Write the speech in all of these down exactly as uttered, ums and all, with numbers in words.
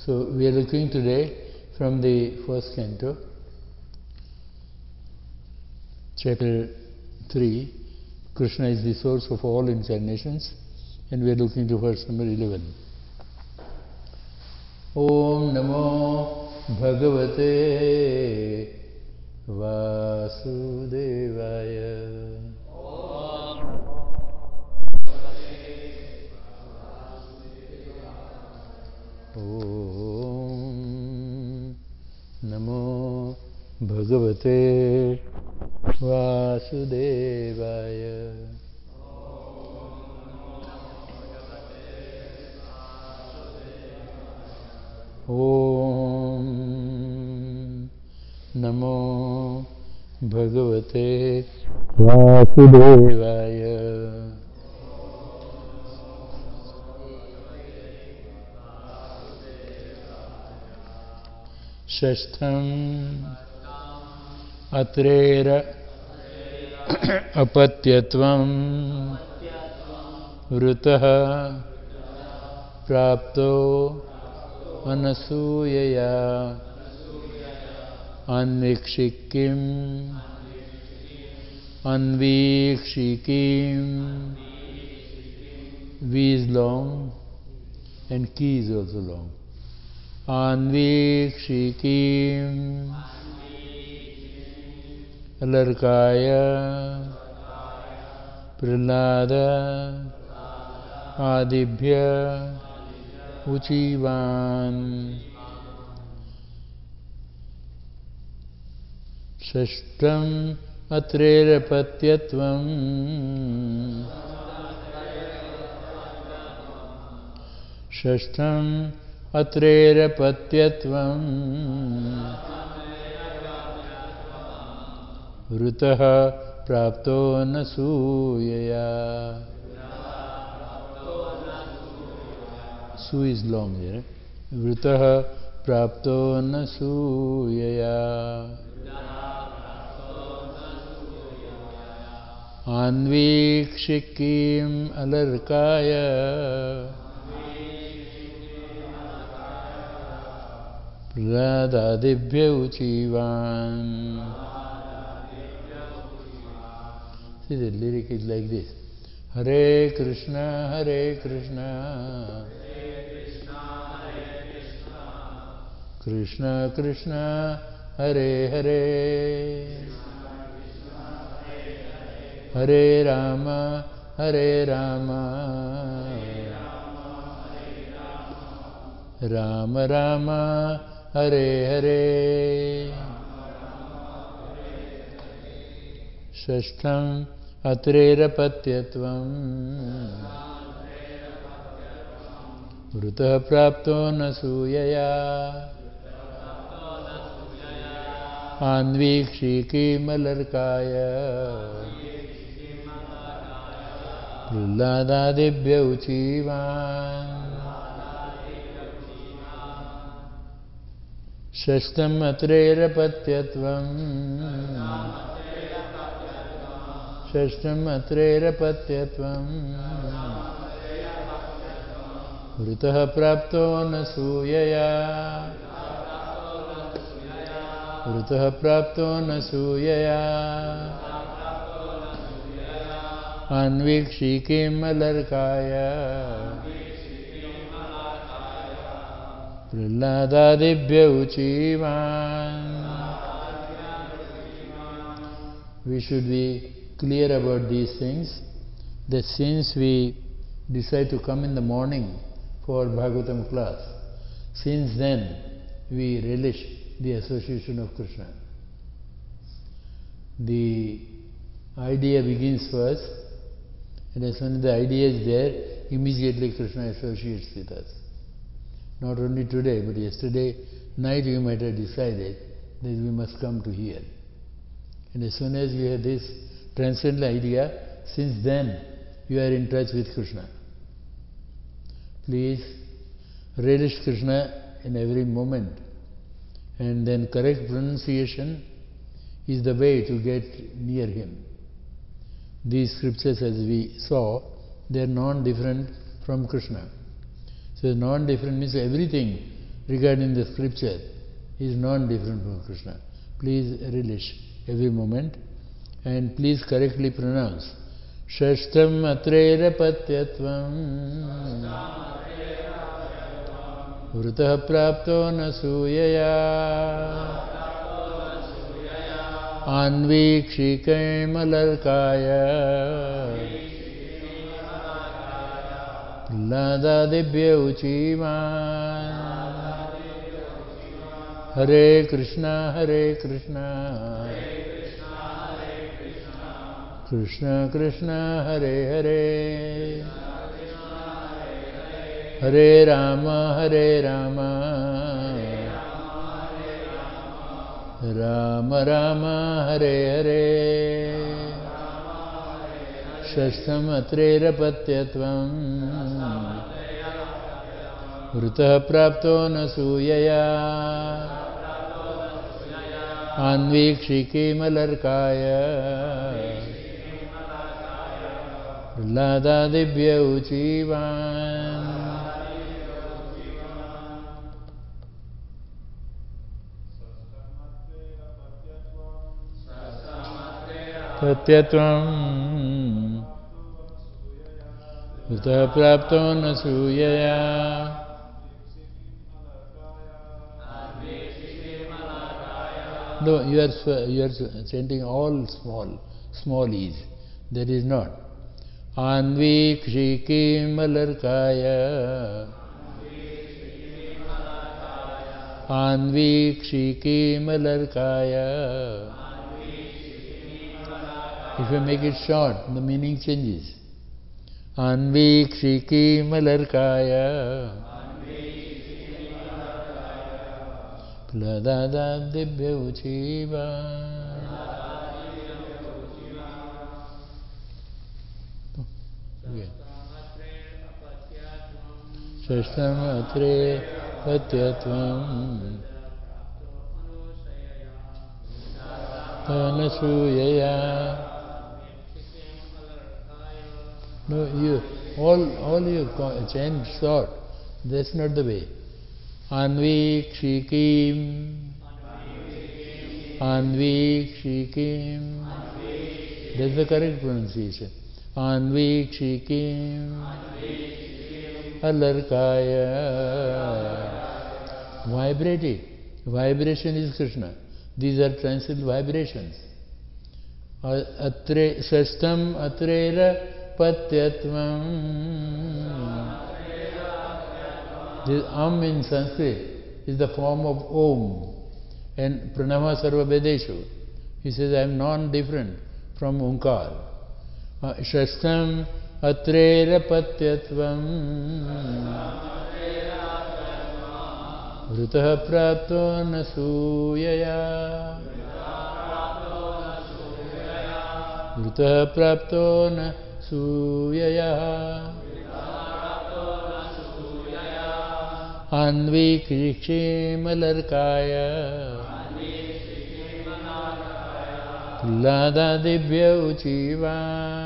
So we are looking today from the first canto, chapter three, Krishna is the source of all incarnations, and we are looking to verse number eleven. Om Namo Bhagavate Vasudevaya. Om Namo Bhagavate Vasudevaya. Om Namo Bhagavate Vasudevaya. Shashtam Atrera Apatyatvam Vrutaha Prapto Anasuyaya Anvikshikim Anvikshikim. V is long and ki is also long. Anvikshikim Alarkaya Prahlada Adibhya Uchivan. Shashtam Atrera Patyatvam Shashtam Atrera Patyatvam Vrutaha Prapto Nasuyaya. Su is long here. Vrutaha Prapto Nasuyaya. Anvikshikim Alarkaya Prahlada Uchivan. See, the lyric is like this. Hare Krishna, Hare Krishna, Krishna Krishna, Hare Hare, Hare Rama, Hare Rama, Rama Rama, Hare Hare. Shashtam Atrera Patyatvam Vrutaha Prapto Nasuyaya Anvikshikim Alarkaya Prahlada Uchivan. Shashtam Atrera Patyatvam Shashtam Atrera Patyatvam Vrutaha Prapto Nasuyaya Vrutaha Prapto Nasuyaya Anvikshikim Alarkaya Prahlada Uchivan. We should be clear about these things, that since we decide to come in the morning for Bhagavatam class, since then we relish the association of Krishna. The idea begins first, and as soon as the idea is there, immediately Krishna associates with us. Not only today, but yesterday night you might have decided that we must come to here. And as soon as you have this transcendental idea, since then you are in touch with Krishna. Please relish Krishna in every moment, and then correct pronunciation is the way to get near Him. These scriptures, as we saw, they are non-different from Krishna. So non-different means everything regarding the scripture is non-different from Krishna. Please relish every moment and please correctly pronounce. Shashtam atrera patyatvam Vrutah prapto nasuyaya Anvikshikai malarkaya Lada dibya uchiman Hare Krishna Hare Krishna Krishna Krishna Hare Hare Hare Rama Hare Rama Rama Rama Hare Hare Shashtam atrera patyatvam Vrutah prapto nasuyaya Anvikshiki malarkaya Lada dibya uchivan. Patyatvam Vrutah prapto nasuyaya No, you are, you are chanting all small, small e's. That is not. Anvikshiki malarkaya Anvikshiki malarkaya. If you make it short, the meaning changes. Anvikshiki malarkaya Pladada dibya uchiva. Shashtam atre patyatvam Tanasuyaya. No, you all all you chant short. That's not the way. Anvikshikim Anvikshikim. That's the correct pronunciation. Anvikshikim Alarkaya. Vibrate it. Vibration is Krishna. These are transit vibrations. Atre Shashtam atrera patyatvam. This Am in Sanskrit is the form of Om and Pranama Sarva Vedeshu. He says, I am non-different from Omkar. Shashtam atrera patyatvam Vrutah prapto nasuyaya Vrutah prapto nasuyaya Anvikshiki malarkaya Lada dibya uchiva.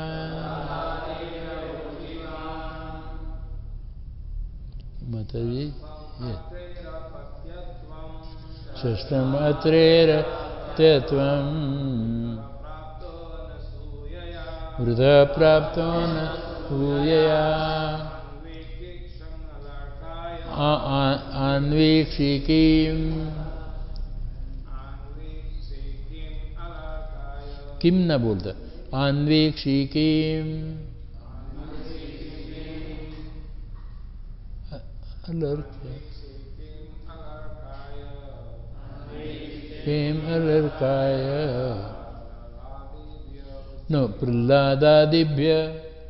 Mataji? Yes. Shashtam atrera tetvam Vrutah prapto nasuyaya Anvikshikim Kim na bolta. Anvikshikim Alarkaya Kim alarkaya. No, Praladadibhya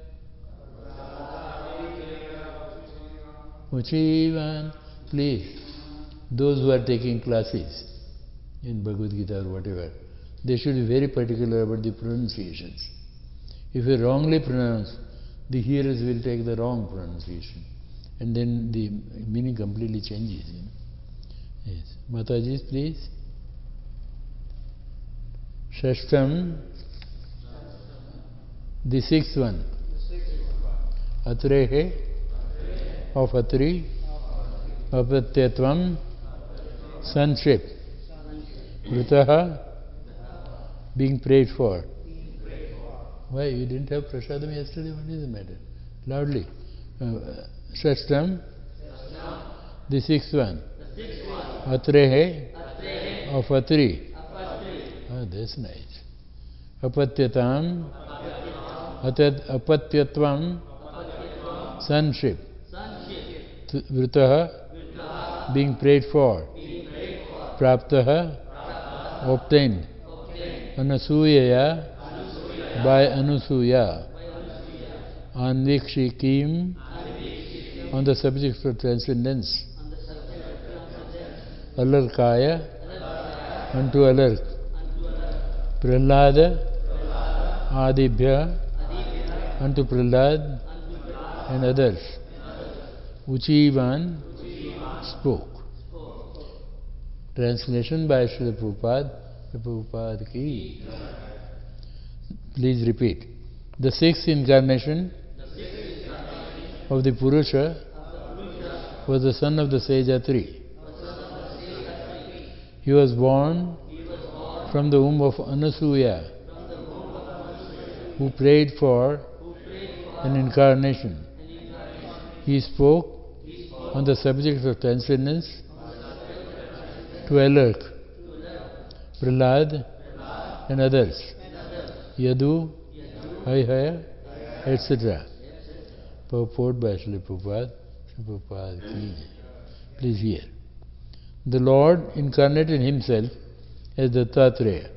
Uchivan. Please, those who are taking classes in Bhagavad Gita or whatever, they should be very particular about the pronunciations. If you wrongly pronounce, the hearers will take the wrong pronunciation, and then the meaning completely changes. You know? Yes. Mataji, please. Shashtam, the sixth one. Atrehe, of Atri, Apatyatvam, sonship. Vritaha, being prayed for. Why? You didn't have prasadam yesterday? What is the matter? Loudly. Uh, Shashtam, the sixth one. Atrehe, of Atri. Oh, that's nice. Apatyatam, apatyatvam, sonship. Vritaha, being prayed for. Praptaha, obtained. Anasuyaya, by Anusuya. Anvikshikim, on the subject of transcendence. Alarkaya, unto Alark. Prahlada, Adibhya, unto Prahlad and others. Uchivan, spoke. Translation by Srila Prabhupada. Prabhupada ki. Please repeat. The sixth incarnation of the Purusha was the son of the sage Atri. He was born from the womb of Anasuya, who prayed for an incarnation. He spoke on the subject of transcendence to Alark, Prahlad and others, Yadu, Haihaya, et cetera. Purport by Srila Prabhupada, Srila Prabhupada ki. Please hear. The Lord incarnated himself as Dattatreya,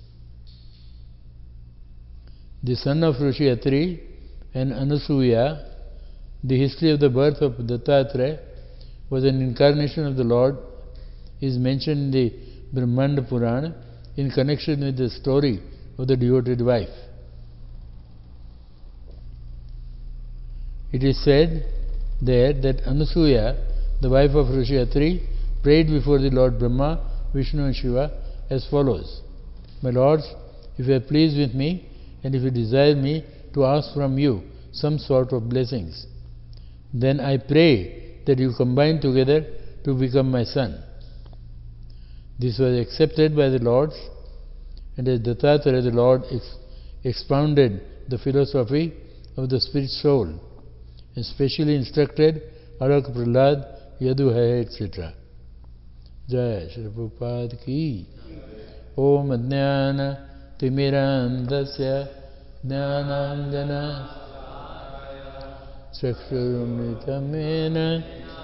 the son of Rishi Atri and Anasuya. The history of the birth of Dattatreya was an incarnation of the Lord, is mentioned in the Brahmanda Purana in connection with the story of the devoted wife. It is said there that Anasuya, the wife of Rishi Atri, prayed before the Lord Brahma, Vishnu and Shiva as follows: My lords, if you are pleased with me and if you desire me to ask from you some sort of blessings, then I pray that you combine together to become my son. This was accepted by the lords, and as Dattatreya, the Lord ex- expounded the philosophy of the spirit soul, and specially instructed Arak, Prahlad, Yadu, Hai, et cetera. Jai Shri Prabhupada ki. Om Ajnana Timirandasya Jnananjana Chakshurumritamena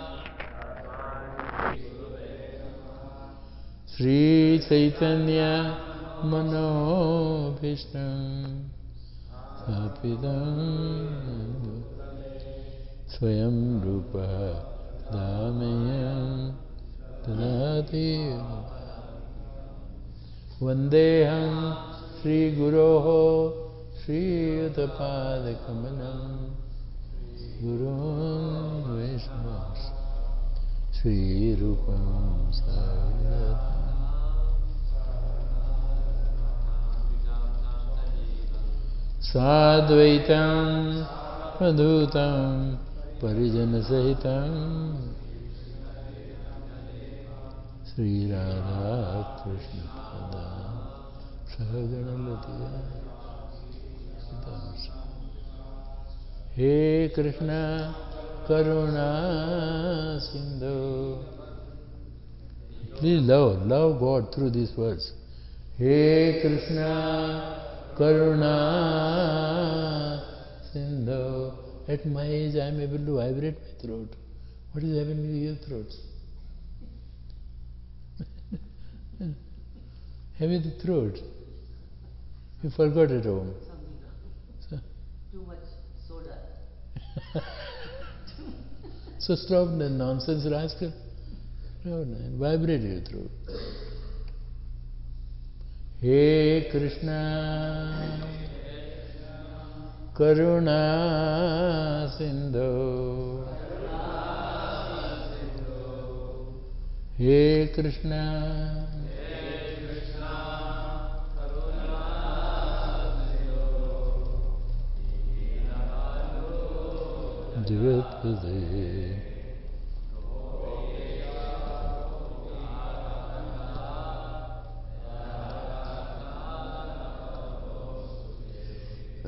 Sri Chaitanya Manobhishtam Sapidam Swayam Rupa Dhamayam Tadati Vandeham Sri Guroho Sri Uttapada Kamalam Gurun Vaishnavas Sri Rupam Sagratam Sadvaitam Padhutam Parijana Sahitam Sri Radha Krishna Pada Sahagana He Krishna Karuna Sindhu. Please love, love God through these words. He Krishna Karuna Sindhu. At my age I am able to vibrate my throat. What is happening to your throats? Heavy the throat. You forgot at home. So, too much soda. So stop the nonsense, rascal. No, no, vibrate your throat. He Krishna Karuna Sindhu. He Krishna Jagat Pade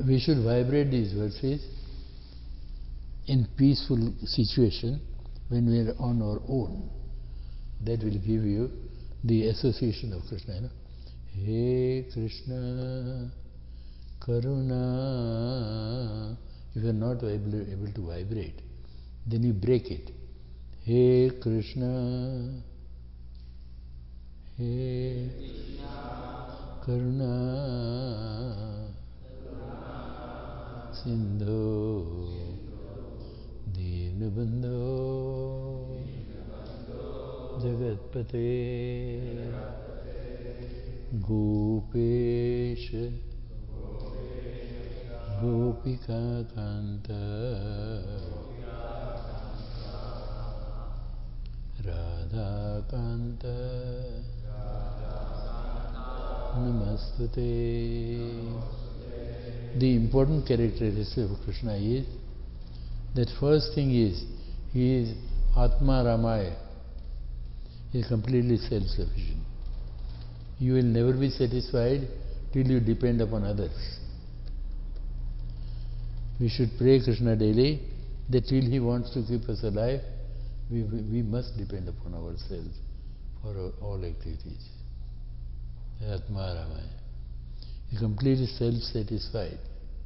we should vibrate these verses in peaceful situation when we are on our own. That will give you the association of Krishna. You know? Hey Krishna Karuna. If you are not able, able to vibrate, then you break it. Hey Krishna, Hey Karuna Sindhu Dinabandho Jagatpate Gopesh Gopika Kanta Radha Kanta Namastute. The important characteristic of Krishna is that first thing is he is Atma Ramaya. He is completely self-sufficient. You will never be satisfied till you depend upon others. We should pray Krishna daily that till he wants to keep us alive, we, we must depend upon ourselves for our, all activities. Atma Ramaya. He is completely self-satisfied.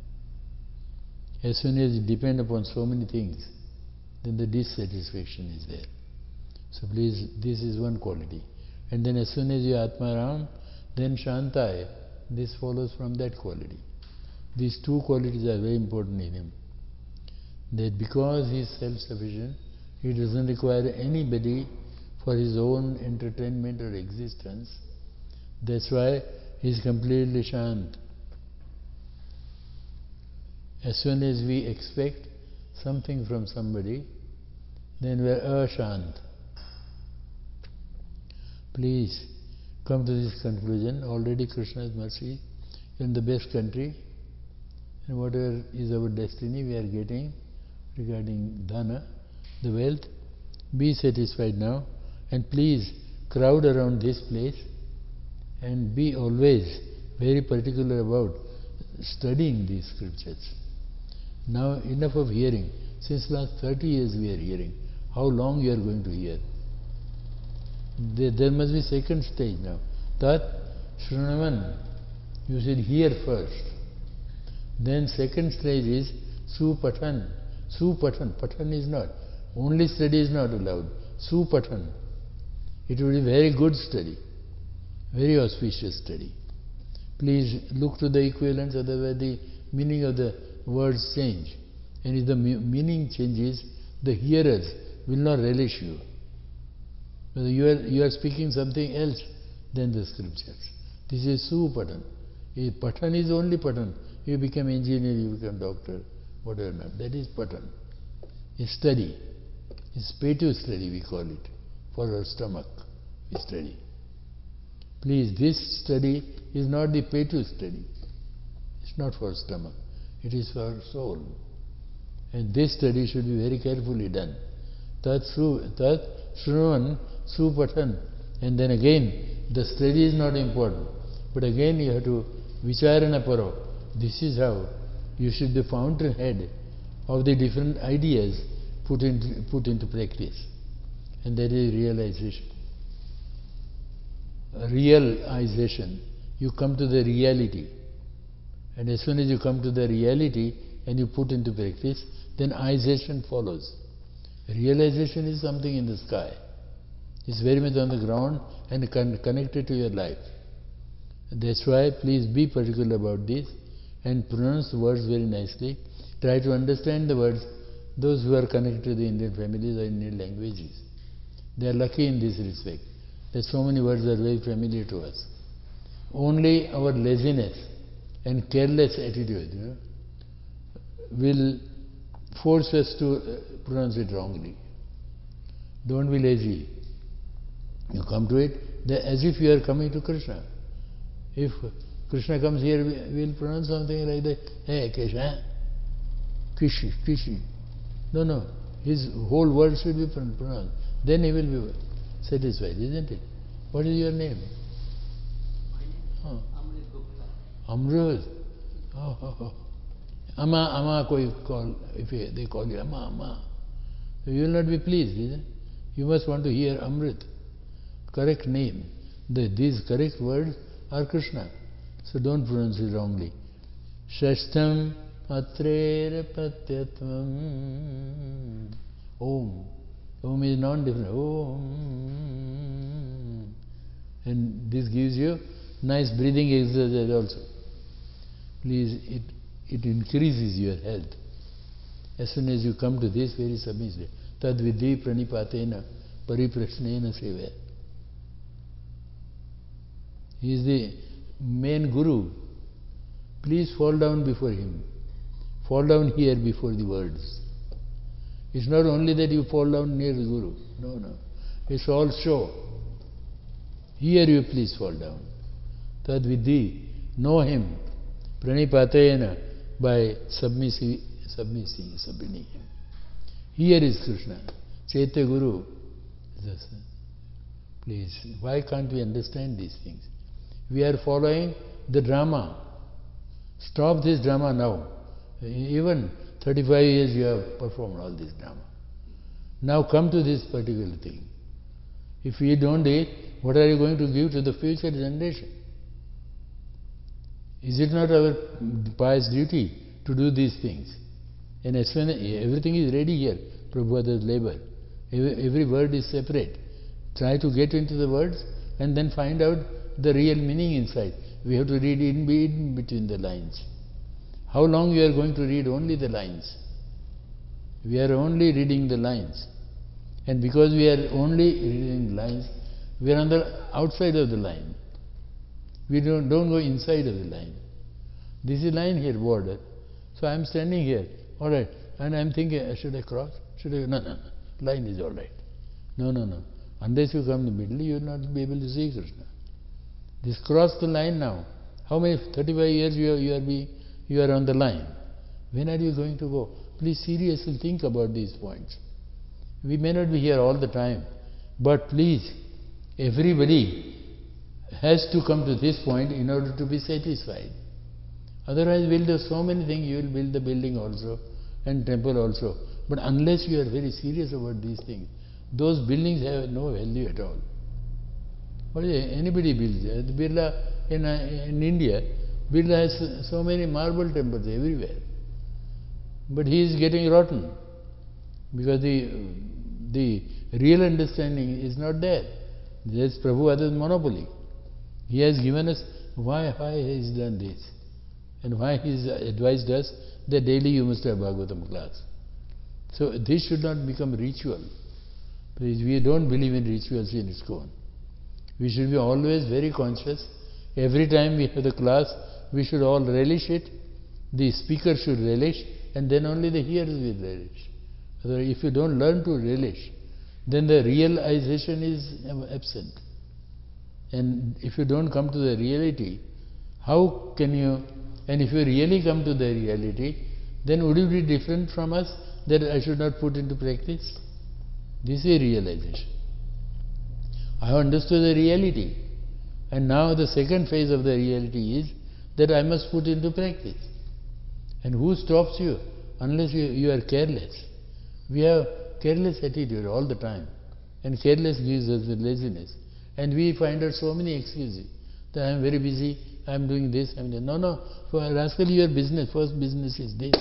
As soon as you depend upon so many things, then the dissatisfaction is there. So please, this is one quality. And then as soon as you are Atma Ram, then Shantaya, this follows from that quality. These two qualities are very important in him. That because he is self-sufficient, he doesn't require anybody for his own entertainment or existence. That's why he is completely Shant. As soon as we expect something from somebody, then we are ashant. Please come to this conclusion. Already Krishna's mercy in the best country, and whatever is our destiny we are getting regarding dhana, the wealth. Be satisfied now, and please crowd around this place and be always very particular about studying these scriptures. Now enough of hearing. Since last thirty years we are hearing. How long you are going to hear? There, there must be second stage now. Tat Shrunavan. You should hear first. Then second stage is Supatan. Supatan. Patan is not. Only study is not allowed. Supatan. It will be very good study. Very auspicious study. Please look to the equivalents, otherwise the meaning of the words change. And if the meaning changes, the hearers will not relish you. Whether you are, you are speaking something else than the scriptures. This is Supatan. If Patan is only Patan. You become engineer, you become doctor, whatever not. That is Patan. It's study. It's petu study we call it. For our stomach we study. Please, this study is not the petu study. It's not for stomach. It is for soul. And this study should be very carefully done. Tat Shrunavan Supatan. And then again, the study is not important. But again you have to Vicharana Paro. This is how you should be the fountainhead of the different ideas put into, put into practice. And that is realization. Realization. You come to the reality. And as soon as you come to the reality and you put into practice, then ization follows. Realization is something in the sky. It's very much on the ground and con connected to your life. That's why please be particular about this and pronounce the words very nicely. Try to understand the words, those who are connected to the Indian families or Indian languages. They are lucky in this respect, that so many words are very familiar to us. Only our laziness and careless attitude, you know, will force us to uh, pronounce it wrongly. Don't be lazy. You come to it as if you are coming to Krishna. If Krishna comes here, we will pronounce something like that. Hey, Krishna, Kishi, Kishi. No, no. His whole word should be pronounced. Then he will be satisfied, isn't it? What is your name? My name Oh. Amrit Gupta. Amrit. Oh, oh, oh. Amma, Amma, koi call, if they call you Amma, Amma, so you will not be pleased, is it? You must want to hear Amrit, correct name. The, these correct words are Krishna. So don't pronounce it wrongly. Shashtam atrera patyatvam. Om. Om is non-different. Om. And this gives you nice breathing exercise also. Please, it, it increases your health. As soon as you come to this very submissive, tad vidhi pranipatena pariprashnena seva. He is the main guru. Please fall down before him. Fall down here before the words. It's not only that you fall down near the guru. No, no. It's all show. Here you please fall down. Tad vidhi, know him. Pranipatena, by submissing, submissing, submitting him. Here is Krishna. Chaitya Guru. Please, why can't we understand these things? We are following the drama. Stop this drama now. Even thirty-five years you have performed all this drama. Now come to this particular thing. If you don't do it, what are you going to give to the future generation? Is it not our pious duty to do these things? And as soon as everything is ready here, Prabhupada's labor, every, every word is separate. Try to get into the words and then find out the real meaning inside. We have to read in, in between the lines. How long you are going to read only the lines? We are only reading the lines. And because we are only reading lines, we are on the outside of the line. We don't, don't go inside of the line. This is line here, border. So I am standing here, all right, and I am thinking, should I cross? Should I? No, no, no. Line is all right. No, no, no. Unless you come in the middle, you will not be able to see Krishna. This cross the line now. How many? thirty-five years you are, you are be, you are on the line. When are you going to go? Please seriously think about these points. We may not be here all the time, but please, everybody has to come to this point in order to be satisfied. Otherwise, we'll do so many things. You will build the building also and temple also. But unless you are very serious about these things, those buildings have no value at all. What is it? Anybody builds. The Birla in, uh, in India, Birla has so many marble temples everywhere. But he is getting rotten because the, the real understanding is not there. There's Prabhupada's monopoly. He has given us why, why he has done this and why he has advised us that daily you must have Bhagavatam class. So this should not become ritual. Please, we don't believe in rituals in ISKCON. We should be always very conscious. Every time we have the class, we should all relish it. The speaker should relish, and then only the hearers will relish. Otherwise, if you don't learn to relish, then the realization is absent. And if you don't come to the reality, how can you, and if you really come to the reality, then would it be different from us that I should not put into practice? This is realization. I have understood the reality. And now the second phase of the reality is that I must put into practice. And who stops you? Unless you, you are careless. We have careless attitude all the time. And careless gives us the laziness. And we find out so many excuses. That I am very busy, I am doing this, I am doing. No, no. For rascal, your business, first business is this.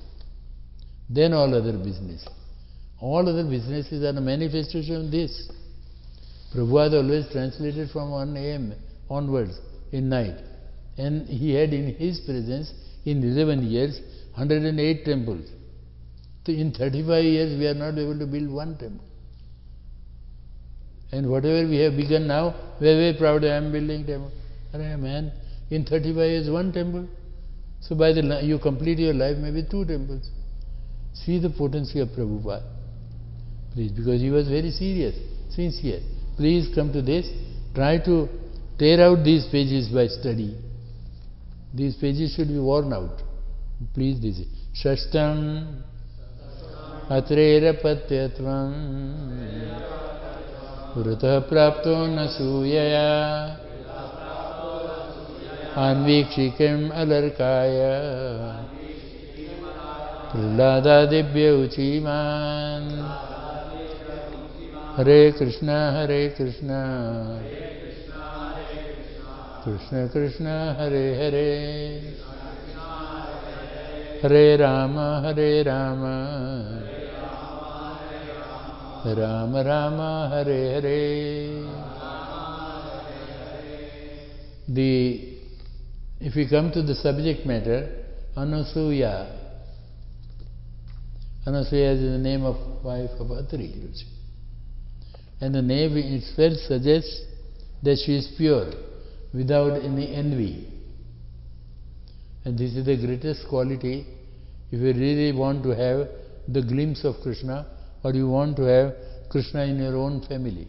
Then all other business. All other businesses are a manifestation of this. Prabhupada always translated from one A M onwards in night. And he had in his presence, in eleven years, one hundred eight temples. So in thirty-five years, we are not able to build one temple. And whatever we have begun now, we are very proud, I am building temple. Arey man, in thirty-five years, one temple. So by the you complete your life, maybe two temples. See the potency of Prabhupada. Please, because he was very serious, sincere. Please come to this. Try to tear out these pages by study. These pages should be worn out. Please, this is Shashtam Atrera Patyatvam Purata Prapto Nasuyaya Anvikshikim Alarkaya Prahlada-dibhya uchiman. Hare Krishna, Hare Krishna, Krishna Krishna, Hare Hare, Hare Rama, Hare Rama, Rama Rama, Hare Hare. The, if we come to the subject matter, Anasuya. Anasuya is the name of wife of Atri. And the name itself suggests that she is pure, without any envy. And this is the greatest quality if you really want to have the glimpse of Krishna, or you want to have Krishna in your own family.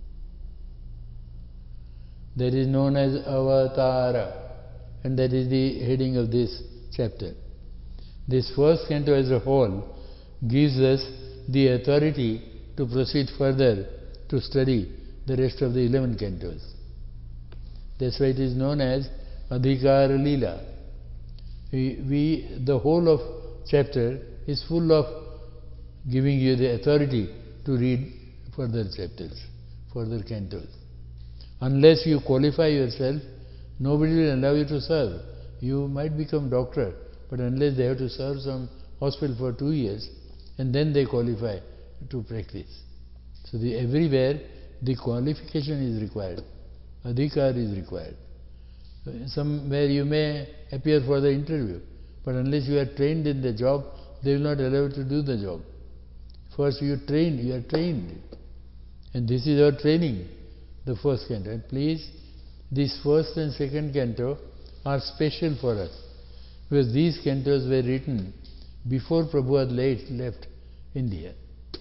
That is known as Avatara, and that is the heading of this chapter. This first canto as a whole gives us the authority to proceed further to study the rest of the eleven cantos. That's why it is known as Adhikara Leela. We, we, the whole of chapter is full of giving you the authority to read further chapters, further cantos. Unless you qualify yourself, nobody will allow you to serve. You might become doctor, but unless they have to serve some hospital for two years, and then they qualify to practice. So the, everywhere the qualification is required, adhikar is required. Somewhere you may appear for the interview, but unless you are trained in the job, they will not allow you to do the job. First you trained, you are trained. And this is our training, the first canto. And please, this first and second canto are special for us, because these cantos were written before Prabhupada late left India.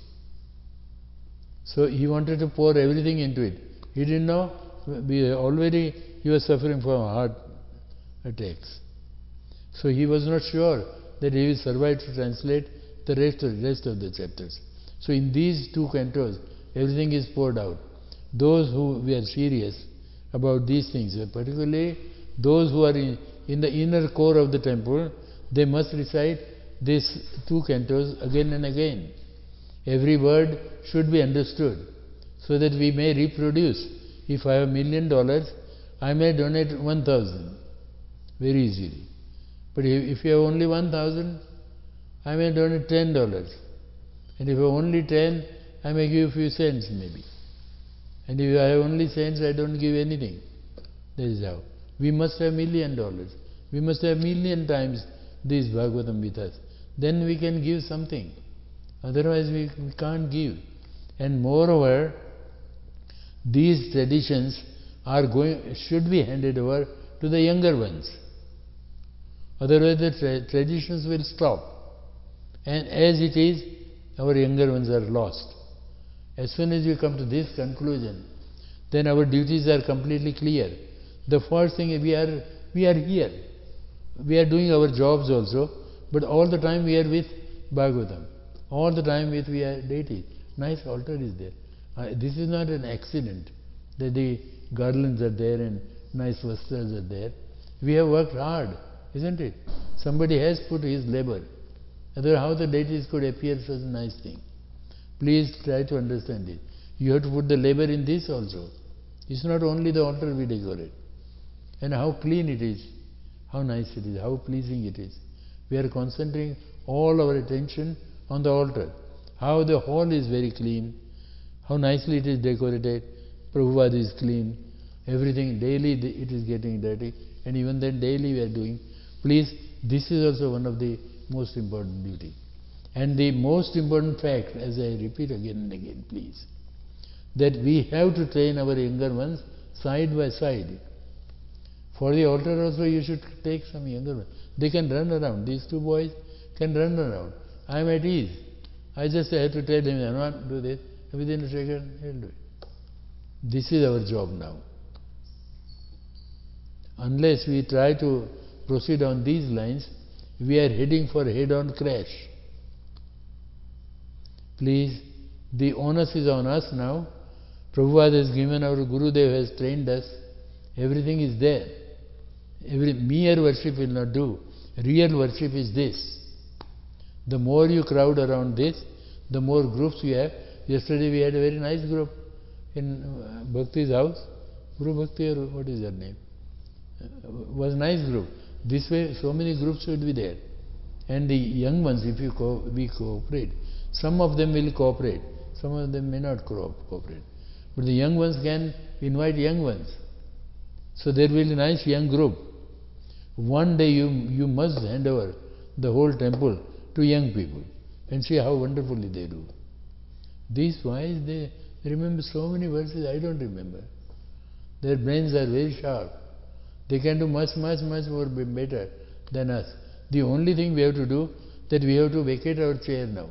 So he wanted to pour everything into it. He didn't know, we already he was suffering from heart attacks. So he was not sure that he will survive to translate the rest of, rest of the chapters. So in these two cantos, everything is poured out. Those who were serious about these things, particularly those who are in, in the inner core of the temple, they must recite these two cantos again and again. Every word should be understood, so that we may reproduce. If I have a million dollars, I may donate one thousand very easily. But if, if you have only one thousand, I may donate ten dollars. And if I have only ten, I may give a few cents maybe. And if I have only cents, I don't give anything. That is how. We must have million dollars. We must have million times this Bhagavatam with us. Then we can give something. Otherwise we, we can't give. And moreover, these traditions are going, should be handed over to the younger ones. Otherwise the tra traditions will stop. And as it is, our younger ones are lost. As soon as we come to this conclusion, then our duties are completely clear. The first thing, we are, we are here. We are doing our jobs also, but all the time we are with Bhagavatam. All the time with we are deity. Nice altar is there. Uh, this is not an accident that the garlands are there and nice vastras are there. We have worked hard, isn't it? Somebody has put his labor. Otherwise, how the deities could appear such a nice thing? Please try to understand it. You have to put the labor in this also. It's not only the altar we decorate. And how clean it is, how nice it is, how pleasing it is. We are concentrating all our attention on the altar. How the hall is very clean, how nicely it is decorated, Prabhupada is clean, everything daily it is getting dirty, and even then daily we are doing. Please, this is also one of the most important duty. And the most important fact, as I repeat again and again, please, that we have to train our younger ones side by side. For the altar also you should take some younger ones. They can run around. These two boys can run around. I am at ease. I just have to tell him, I want to do this. Within a second, he will do it. This is our job now. Unless we try to proceed on these lines, we are heading for a head-on crash. Please, the onus is on us now. Prabhupada has given, our Gurudev has trained us. Everything is there. Every mere worship will not do. Real worship is this. The more you crowd around this, the more groups you have. Yesterday we had a very nice group in uh, Bhakti's house. Guru Bhakti, or what is her name? Uh, was a nice group. This way, so many groups would be there. And the young ones, if you co we cooperate, some of them will cooperate, some of them may not co cooperate. But the young ones can invite young ones. So there will be a nice young group. One day you, you must hand over the whole temple to young people and see how wonderfully they do. These wise, they remember so many verses, I don't remember. Their brains are very sharp. They can do much, much, much more better than us. The only thing we have to do, that we have to vacate our chair now.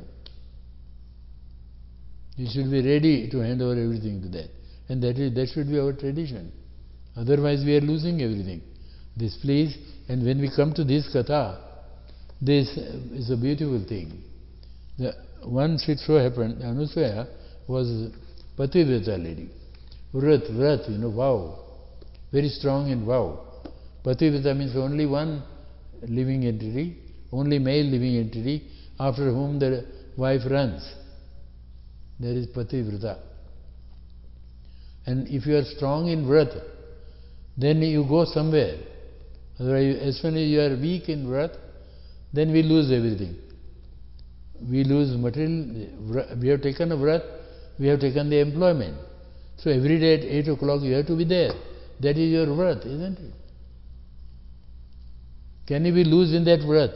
We should be ready to hand over everything to that. And that is that should be our tradition. Otherwise we are losing everything. This please, and when we come to this katha, this is a beautiful thing. The, once it so happened, Anusaya was Pativrata lady. Vrat, vrat, you know, vow. Very strong in vow. Pativrata means only one living entity, only male living entity, after whom the wife runs. There is Pativrata. And if you are strong in vrat, then you go somewhere. Otherwise, as soon as you are weak in vrat, then we lose everything. We lose material. We have taken a vrat, we have taken the employment. So every day at eight o'clock you have to be there. That is your vrat, isn't it? Can you be loose in that vrat?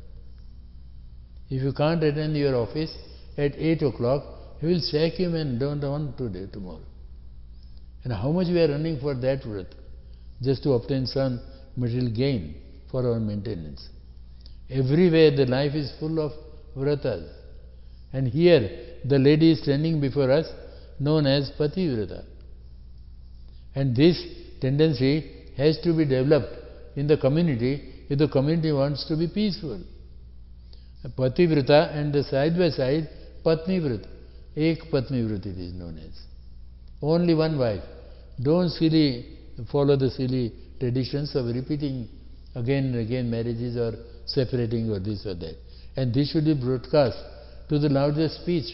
If you can't attend your office at eight o'clock, you will sack him and don't want today, tomorrow. And how much we are running for that vrat, just to obtain some material gain for our maintenance. Everywhere the life is full of vratas. And here the lady is standing before us, known as Pativrata. And this tendency has to be developed in the community if the community wants to be peaceful. Pativrata and the side by side Patnivrata. Ek Patnivrata it is known as. Only one wife. Don't silly follow the silly traditions of repeating again and again marriages or separating or this or that. And this should be broadcast to the loudest speech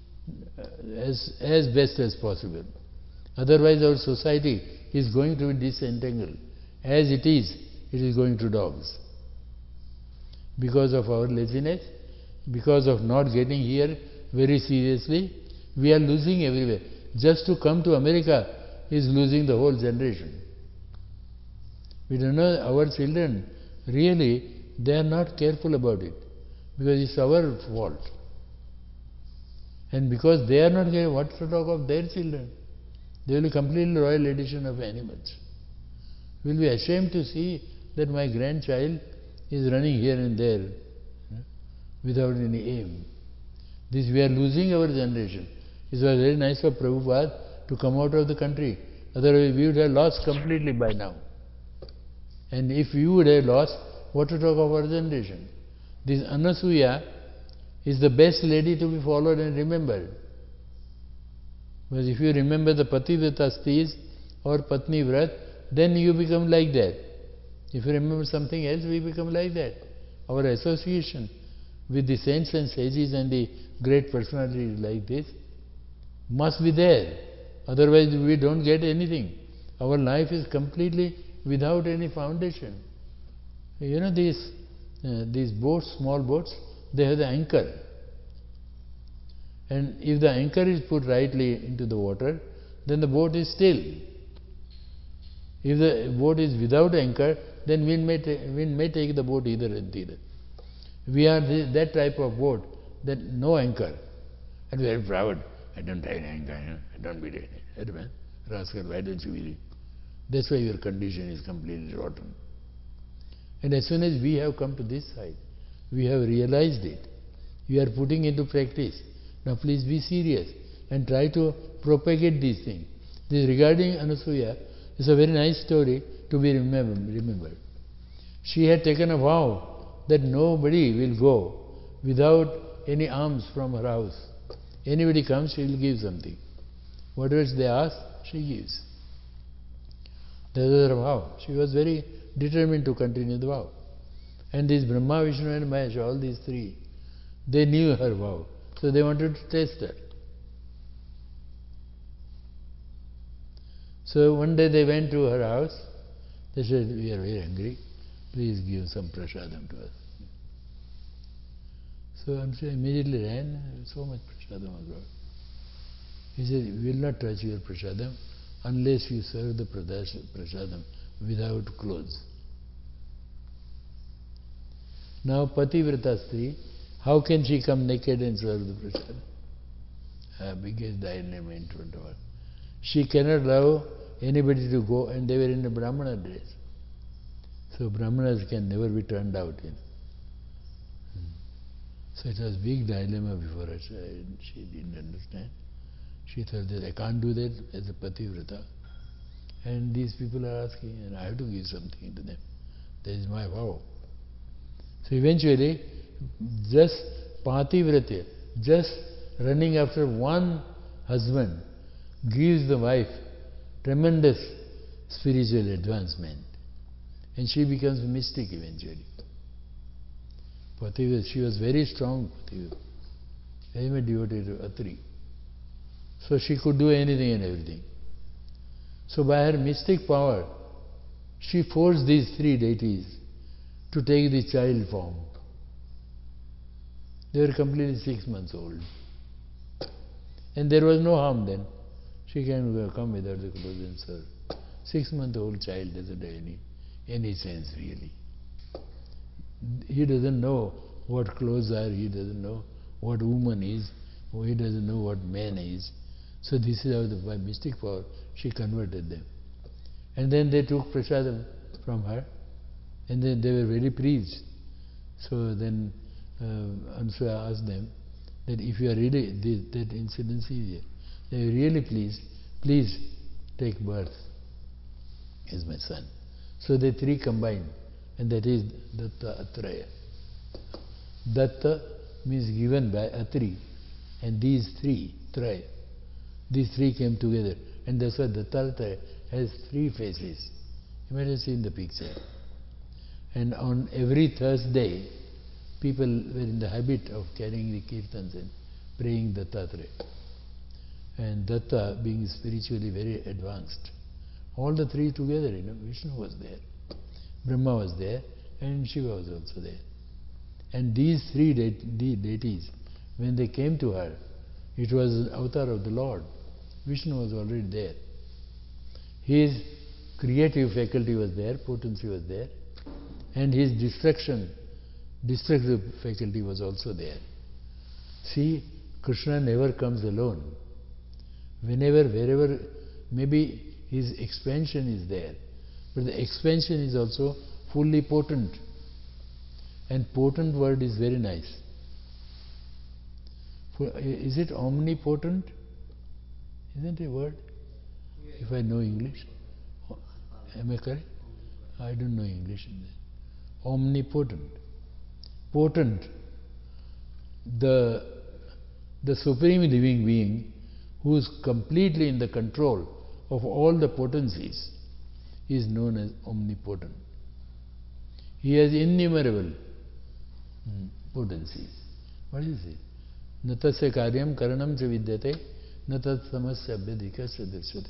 as, as best as possible. Otherwise our society is going to be disentangled. As it is, it is going to dogs. Because of our laziness, because of not getting here very seriously, we are losing everywhere. Just to come to America is losing the whole generation. We don't know our children, really, they are not careful about it, because it's our fault. And because they are not careful, what to talk of their children? They will be completely royal edition of animals. We will be ashamed to see that my grandchild is running here and there, you know, without any aim. This we are losing our generation. It was very nice of Prabhupada to come out of the country. Otherwise we would have lost completely by now. And if you would have lost, what to talk of our generation? This Anasuya is the best lady to be followed and remembered. Because if you remember the Pativrata stis or Patni Vrat, then you become like that. If you remember something else, we become like that. Our association with the saints and sages and the great personalities like this must be there. Otherwise we don't get anything. Our life is completely without any foundation. You know these, uh, these boats, small boats, they have the anchor. And if the anchor is put rightly into the water, then the boat is still. If the boat is without anchor, then wind may, wind may take the boat either and either. We are the, that type of boat, that no anchor. And we are proud. I don't have an anchor, you know? I don't beat it. Rascal, why don't you beat it? That's why your condition is completely rotten. And as soon as we have come to this side, we have realized it. We are putting into practice. Now please be serious and try to propagate these things. This regarding Anasuya is a very nice story to be remembered. She had taken a vow that nobody will go without any alms from her house. Anybody comes, she will give something. Whatever they ask, she gives. That was her vow. She was very determined to continue the vow. And this Brahma, Vishnu and Mahesh, all these three, They knew her vow, so they wanted to test her. So one day they went to her house. They said, "We are very hungry. Please give some prasadam to us." So Ansuya immediately ran. So much prasadam was brought. He said, "We will not touch your prasadam unless you serve the prasadam without clothes." Now Pativrata Stri, how can she come naked and serve the prasadam? A biggest dilemma in front of her. She cannot allow anybody to go, and they were in a Brahmana dress. So Brahmanas can never be turned out in. So it was a big dilemma before her. She didn't understand. She thought that I can't do that as a Pativrata. And these people are asking, and I have to give something to them. That is my vow. So eventually, just Pativrata, just running after one husband, gives the wife tremendous spiritual advancement. And she becomes a mystic eventually. Pativrata, she was very strong, Pativrata, very much devoted to Atri. So she could do anything and everything. So by her mystic power, she forced these three deities to take the child form. They were completely six months old. And there was no harm then. She can come without the clothes and serve. Six-month-old child doesn't have any, any sense really. He doesn't know what clothes are, he doesn't know what woman is, he doesn't know what man is. So this is how, the, by mystic power, she converted them. And then they took prasadam from her, and then they were very pleased. So then uh, Ansuya asked them that if you are really, this, that incident is here, they were really pleased, please take birth as my son. So the three combined, and that is Datta Atraya. Datta means given by Atri, and these three, Traya, these three came together, and that's why Dattatreya has three faces. You might have seen the picture. And on every Thursday, people were in the habit of carrying the kirtans and praying Dattatreya. And Datta being spiritually very advanced. All the three together, you know, Vishnu was there, Brahma was there, and Shiva was also there. And these three de de deities, when they came to her, it was an avatar of the Lord. Vishnu was already there. His creative faculty was there, potency was there, and his destruction, destructive faculty was also there. See, Krishna never comes alone. Whenever, wherever, maybe his expansion is there, but the expansion is also fully potent. And potent word is very nice. Is it omnipotent? Isn't it a word? If I know English. Am I correct? I don't know English in that. Omnipotent. Potent. The, the supreme living being who is completely in the control of all the potencies is known as omnipotent. He has innumerable hmm, potencies. What is it? Natasya karyam karanam cha vidyate natat samasya abhyadhika sadrisyate.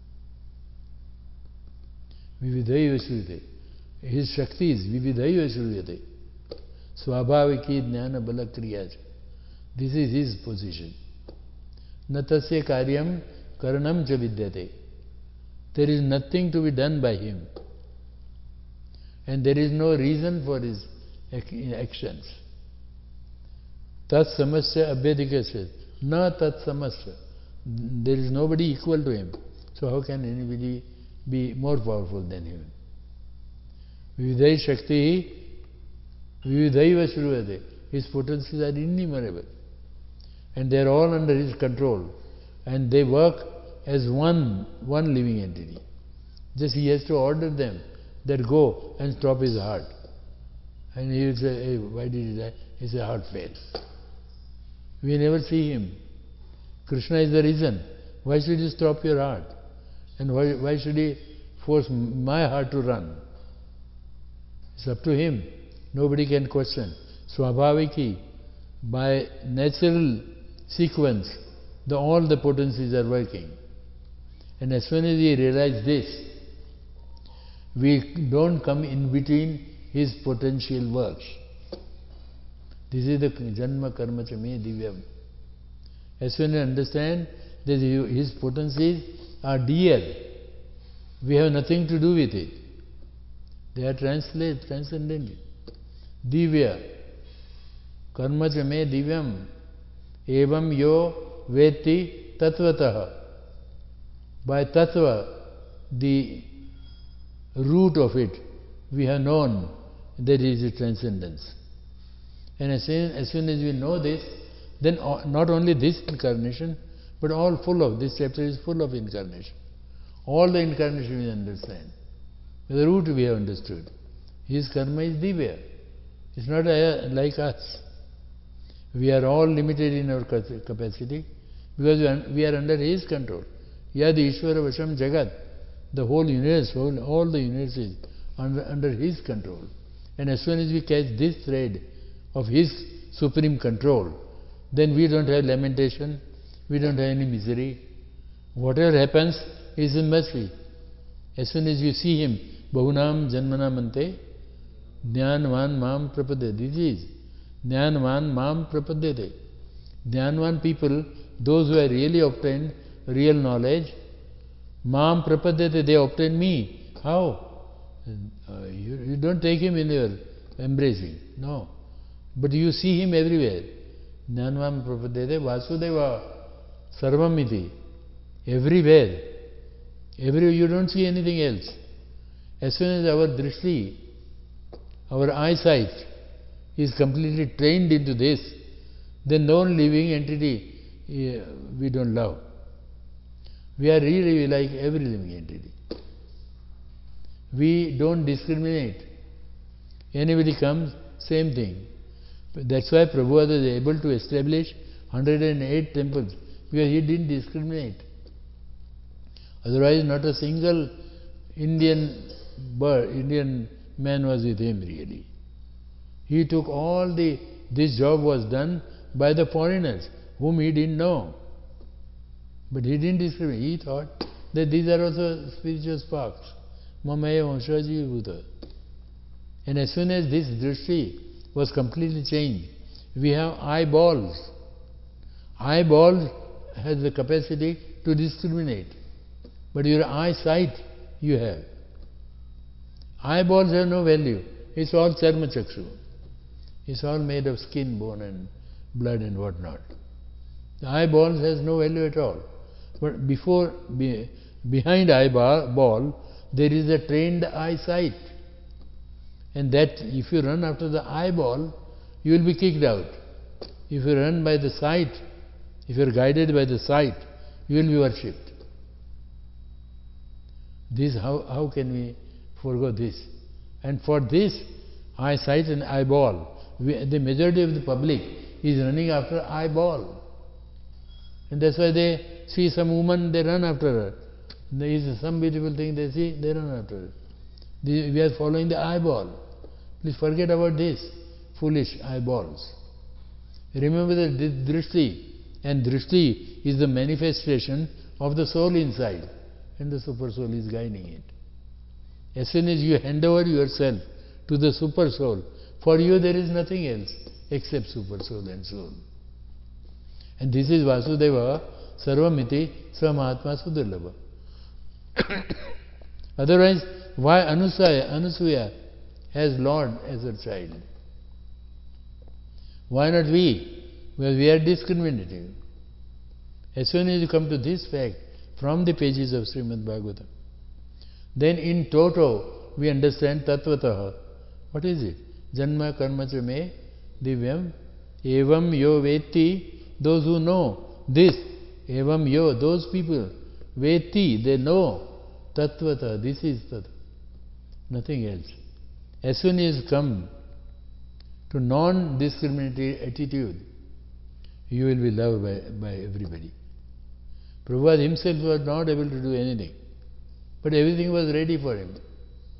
Vividhaiva shruyate. His shakti is vividhaiva shruyate. Swabhaviki jnana bala kriya. This is his position. Natasya karyam karanam cha vidyate. There is nothing to be done by him. And there is no reason for his actions. Tat samasya abhyadhika. Na tat samasya. There is nobody equal to him. So how can anybody be more powerful than him? Vividhai shakti, vividhaiva shruvate. His potencies are innumerable. And they are all under his control. And they work as one, one living entity. Just he has to order them that go and stop his heart. And he will say, hey, why did he die? He says, heart failed. We never see him. Krishna is the reason. Why should you stop your heart? And why, why should he force my heart to run? It's up to him. Nobody can question. Swabhaviki. by natural sequence, the, all the potencies are working. And as soon as we realize this, we don't come in between his potential works. This is the Janma Karma Cha Me Divyam. As soon as we understand that his potencies are dear, we have nothing to do with it. They are translate, transcendent. Divya. Karma Cha Me Divyam. Evam Yo Veti Tattvataha. By Tattva, the root of it, we have known that is a transcendence. And as soon, as soon as we know this, then not only this incarnation, but all full of, this chapter is full of incarnation. All the incarnation we understand. The root we have understood. His karma is divya. It's not a, like us. We are all limited in our capacity because we are, we are under his control. Yad Ishvara Vasham Jagat. The whole universe, all, all the universe is under, under his control. And as soon as we catch this thread of his supreme control, then we don't have lamentation, we don't have any misery. Whatever happens is a mercy. As soon as you see him, Bahunam Janmana Mante, Jnanvan Mam Prapadete. This is Jnanvan Mam Prapadete. Jnanvan people, those who have really obtained real knowledge, Mam Prapadete, they obtain me. How? Uh, you, you don't take him in your embracing. No. But you see him everywhere. Jnanvam Prapadete Vasudeva Sarvamiti. Everywhere. Everywhere. You don't see anything else. As soon as our drishti, our eyesight is completely trained into this, then no living entity uh, we don't love. We are really like every living entity. We don't discriminate. Anybody comes, same thing. That's why Prabhupada was able to establish one hundred eight temples, because he didn't discriminate. Otherwise, not a single Indian bird, Indian man was with him really. He took all the, this job was done by the foreigners, whom he didn't know. But he didn't discriminate. He thought that these are also spiritual sparks. Mamaya Vanshaji Bhuta. And as soon as this drishti was completely changed, we have eyeballs. Eyeballs has the capacity to discriminate. But your eyesight you have. Eyeballs have no value. It's all charma chakshu. It's all made of skin, bone and blood and whatnot. The eyeballs has no value at all. But before, be, behind eyeball, there is a trained eyesight. And that, if you run after the eyeball, you will be kicked out. If you run by the sight, if you are guided by the sight, you will be worshipped. This, how, how can we forego this? And for this, eyesight and eyeball, we, the majority of the public is running after eyeball. And that's why they see some woman, they run after her. There is some beautiful thing they see, they run after her. We are following the eyeball. Please forget about this, foolish eyeballs. Remember that this drishti, and drishti is the manifestation of the soul inside, and the super soul is guiding it. As soon as you hand over yourself to the super soul, for you there is nothing else except super soul and soul. And this is Vasudeva Sarvamiti Samahatma Sudurlabha. Otherwise, why Anusaya, Anusuya has Lord as her child? Why not we? Because we are discriminative. As soon as you come to this fact from the pages of Srimad Bhagavatam, then in toto we understand Tattvataha. What is it? Janma karma cha me divyam evam yo veti. Those who know this, evam yo, those people, veti, they know Tattvata, this is Tattva, nothing else. As soon as you come to non-discriminatory attitude, you will be loved by, by everybody. Prabhupada himself was not able to do anything, but everything was ready for him.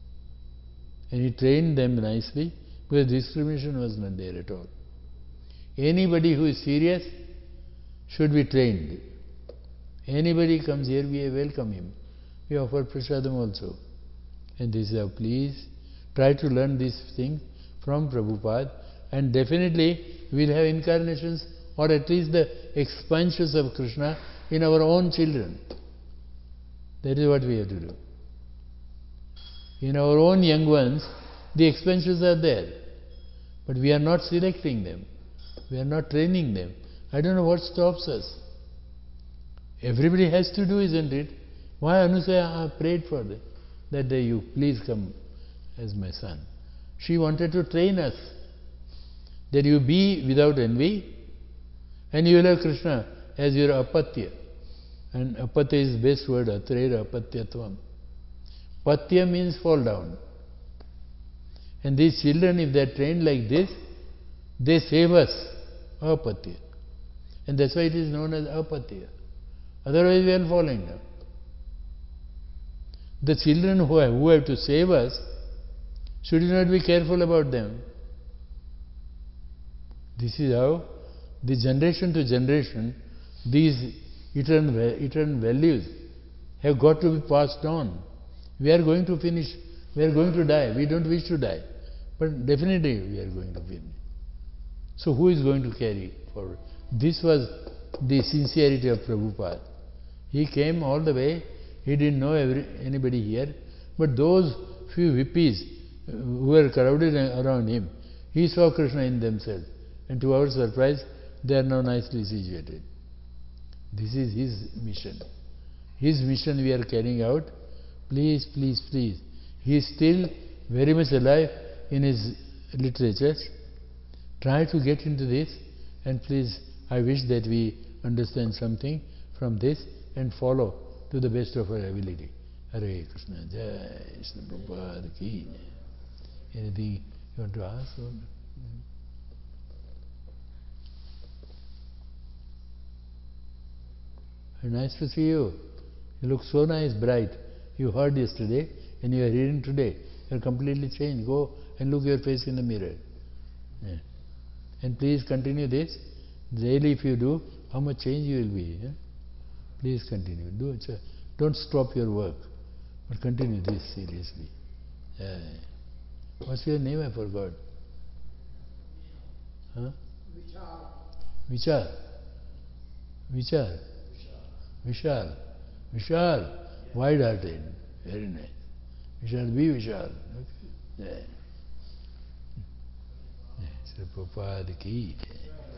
And he trained them nicely, because discrimination was not there at all. Anybody who is serious should be trained. Anybody comes here, we welcome him. We offer prasadam also. And this is how, please try to learn these things from Prabhupada, and definitely we will have incarnations or at least the expansions of Krishna in our own children. That is what we have to do. In our own young ones, the expansions are there. But we are not selecting them. We are not training them. I don't know what stops us. Everybody has to do, isn't it? Why Anusaya prayed for them? That day, you please come as my son. She wanted to train us. That you be without envy, and you will have Krishna as your apatya. And apatya is the best word, atrera apatyatvam. Patya means fall down. And these children, if they are trained like this, they save us, apatya. And that's why it is known as apatya. Otherwise we are falling down. The children who have, who have to save us, should you not be careful about them? This is how, the generation to generation, these eternal, eternal values have got to be passed on. We are going to finish, we are going to die. We don't wish to die, but definitely we are going to finish. So who is going to carry forward? This was the sincerity of Prabhupada. He came all the way, he didn't know every, anybody here, but those few hippies who were crowded around him, he saw Krishna in themselves. And to our surprise, they are now nicely situated. This is his mission. His mission we are carrying out. Please, please, please. He is still very much alive in his literatures. Try to get into this, and please, I wish that we understand something from this and follow to the best of our ability. Hare Krishna, Jai Krishna Prabhupada Ki. Anything you want to ask? Or? Nice to see you. You look so nice, bright. You heard yesterday and you are hearing today. You are completely changed. Go and look your face in the mirror. Yeah. And please continue this. Daily if you do, how much change you will be. Yeah? Please continue. Do it. Don't stop your work, but continue this seriously. Yeah. What's your name? I forgot. Huh? Vichar. Vichar. Vichar. Vishal. Vishal. Wide-hearted. Very nice. Vishal, be Vishal. Okay. Yeah. Yeah. Sri Prabhupada Ki.